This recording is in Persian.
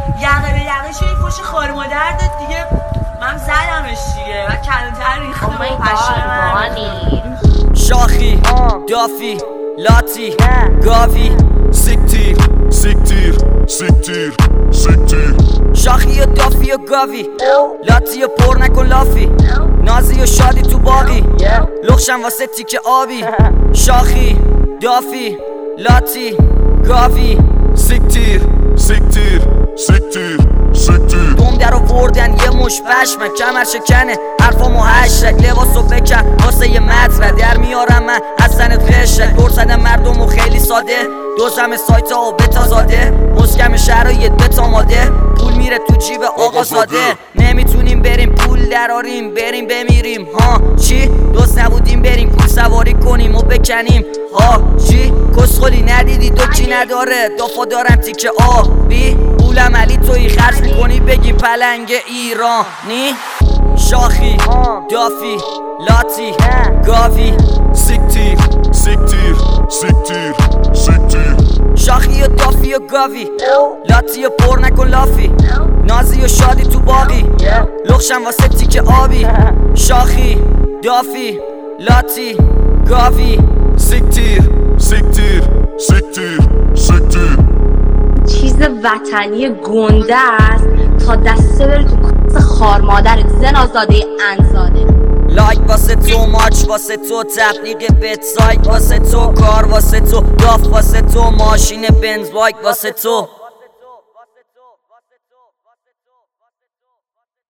یقه به یقه شدی فوش خار مادر داد دیگه. من زدمش دیگه و کلانتر ریخته و پشم من. شاخی دافی لاتی گاوی سیکتیر سیکتیر سیکتیر سیکتیر. شاخی و دافی و گاوی لاتی و پر نکن لافی. نازی و شادی تو باقی لخشم واسه تیک آبی. شاخی دافی لاتی گاوی سیکتیر سیکتیر سیکتیر سیکتیر. دوم در آوردن یه مش پشمک کمر شکنه حرفامو هشتک. لباسو بکن واسه یه مطرح در میارم من از سنت خشک. دور زدم مردمو خیلی ساده دوزم سایت ها و بتا زاده. مسکم شرایط بتا ماده پول میره تو جیب آقا زاده. نمیتونیم بریم پول دراریم بریم بمیریم ها چی؟ دوست نبودیم بریم پول سواری کنیم و بکنیم ها چی؟ کسخلی ندیدی دوکی نداره دافا دارم تیکه آبی. پولم علی توی خرج میکنی بگیم پلنگ ایرانی. شاخی دافی لاتی گاوی سیکتیر سیکتیر سیکتیر سیکتیر. شاخی و دافی و گاوی لاتی و پر نکن لافی. نازی و شادی تو باقی لخشم واسه تیک آبی. شاخی دافی لاتی گاوی سیکتیر سیکتیر سیکتیر سیکتیر. چیز وطنی گنده است تا دسته بره تو کس خار مادرت زنازاده انزاده. لایک واسه تو ماچ واسه تو تبلیغ بت سایت واسه تو کار واسه تو داف واسه تو ماشین بنز بایک واسه تو.